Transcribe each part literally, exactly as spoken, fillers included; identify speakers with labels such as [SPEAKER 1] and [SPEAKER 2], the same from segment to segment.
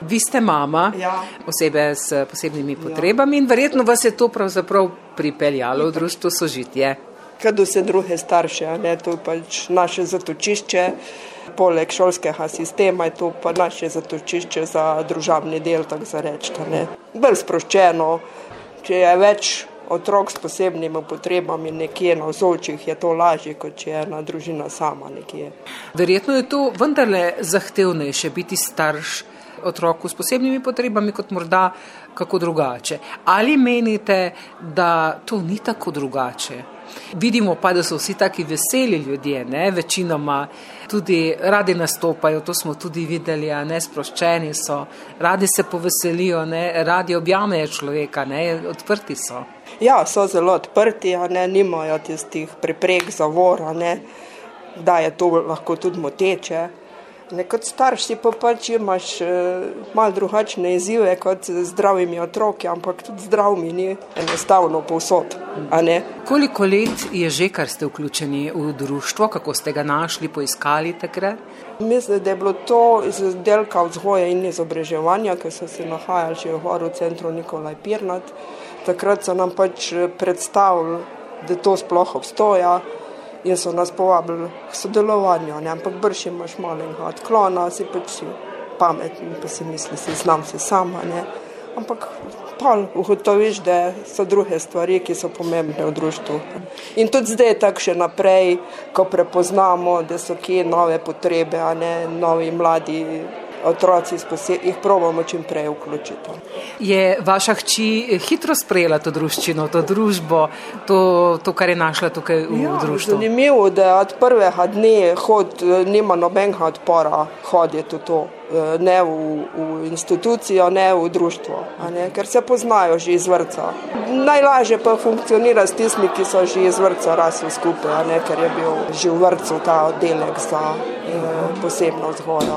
[SPEAKER 1] Vi ste mama,
[SPEAKER 2] ja.
[SPEAKER 1] osebe s posebnimi potrebami, ja. In verjetno vas je to pravzaprav pripeljalo v društvo Sožitje.
[SPEAKER 2] Kad vse druge starše, ne, to je pač naše zatočišče, poleg šolskega sistema je to pa naše zatočišče za družabni del, tako za reči, ne. Bolj sproščeno, če je več otrok s posebnimi potrebami nekje na vzročjih, je to lažje, kot če je ena družina sama nekje.
[SPEAKER 1] Verjetno je to vendarle zahtevnejše biti starš otroku s posebnimi potrebami kot morda kako drugače. Ali menite, da to ni tako drugače? Vidimo pa, da so vsi taki veseli ljudje, ne, večinoma tudi radi nastopajo, to smo tudi videli, a ne, sproščeni so, radi se poveselijo, ne, radi objamejo človeka, ne, odprti so.
[SPEAKER 2] Ja, so zelo odprti, a ne, nimajo tistih preprek, zavor, a ne, da je to lahko tudi moteče. Ne, kot starš si pa pač imaš eh, malo drugačne izzive kot zdravimi otroki, ampak tudi zdravimi ni enostavno povsod, a ne.
[SPEAKER 1] Koliko let je že, kar ste vključeni v društvo, kako ste ga našli, poiskali takrat?
[SPEAKER 2] Mislim, da je bilo to iz oddelka vzgoje in izobraževanja, ker so se nahajali že v centru Nikolaj Pirnat. Takrat so nam pač predstavili, da to sploh obstoja. In so nas povabili k sodelovanju, ne? Ampak brž imaš malega odklona, si pač si pametni, pa si misli, si znam se sama, ne? Ampak pa ugotoviš, da so druge stvari, ki so pomembne v društvu. In tudi zdaj tako še naprej, ko prepoznamo, da so kje nove potrebe, a ne, novi mladi otroci, jih probamo čim prej vključiti.
[SPEAKER 1] Je vaša hči hitro sprejela to druščino, to družbo, to, to kar je našla tukaj v
[SPEAKER 2] ja,
[SPEAKER 1] društvu?
[SPEAKER 2] Zanimivo, da od prvega dne hod, nima nobenega odpora hoditi v to, ne v, v institucijo, ne v društvo, a ne, ker se poznajo že iz vrtca. Najlažje pa funkcionira s tistimi, ki so že iz vrtca rasli skupaj, a ne, ker je bil že v vrtcu ta oddelek za eh, posebno vzgojo.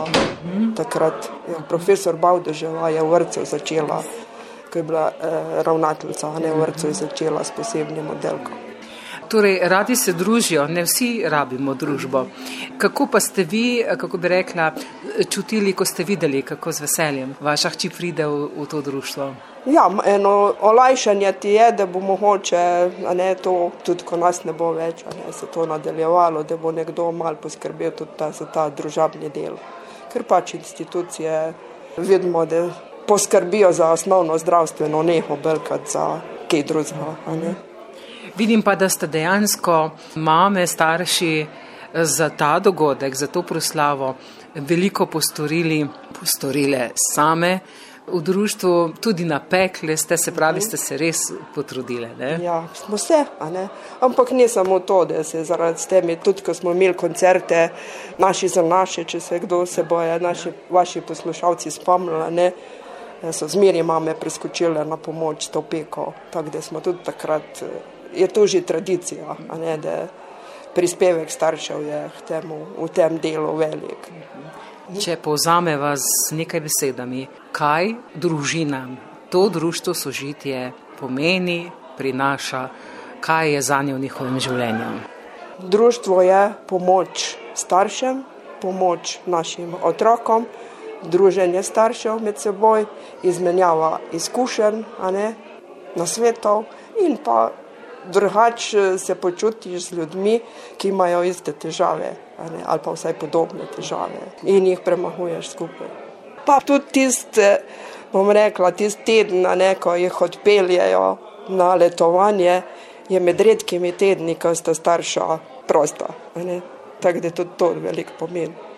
[SPEAKER 2] Takrat je profesor Bavdeževa je v vrtcu začela, ko je bila eh, ravnateljica, a ne v vrtcu je začela s posebnim oddelkom.
[SPEAKER 1] Torej, radi se družijo, ne vsi rabimo družbo. Kako pa ste vi, kako bi rekla, čutili, ko ste videli, kako z veseljem vaša hči pride v, v to društvo?
[SPEAKER 2] Ja, eno olajšanje ti je, da bo mogoče, a ne, to, tudi ko nas ne bo več, a ne, se to nadaljevalo, da bo nekdo malo poskrbel tudi ta, za ta družabni del. Ker pač institucije vidimo, da poskrbijo za osnovno zdravstveno nego, belkat za kaj drugega, a ne.
[SPEAKER 1] Vidim pa, da ste dejansko mame, starši za ta dogodek, za to proslavo veliko postorili, postorile same v društvu, tudi napekle ste, se pravi, ste se res potrudile, ne?
[SPEAKER 2] Ja, smo se, a ne. Ampak ne samo to, da se zaradi s temi, tudi ko smo imeli koncerte, naši za naše, če se kdo se boje, naši, vaši poslušalci spomnili, ne, so zmeri mame preskočile na pomoč to peko, tako da smo tudi takrat, je to že tradicija, a ne, da prispevek staršev je k temu, v tem delu velik.
[SPEAKER 1] Če povzameva z nekaj besedami, kaj družinam to društvo Sožitje pomeni, prinaša, kaj je zanje v njihovem življenju?
[SPEAKER 2] Društvo je pomoč staršem, pomoč našim otrokom, druženje staršev med seboj, izmenjava izkušenj, a ne, nasvetov in pa drugače se počutiš z ljudmi, ki imajo iste težave, a ne, ali pa vsaj podobne težave in jih premahuješ skupaj. Pa tudi tiste, bom rekla, tist teden, a ne, ko jih odpeljejo na letovanje, je med redkimi tedni, ko sta starša prosta, a ne, tako da tudi to veliko pomeni.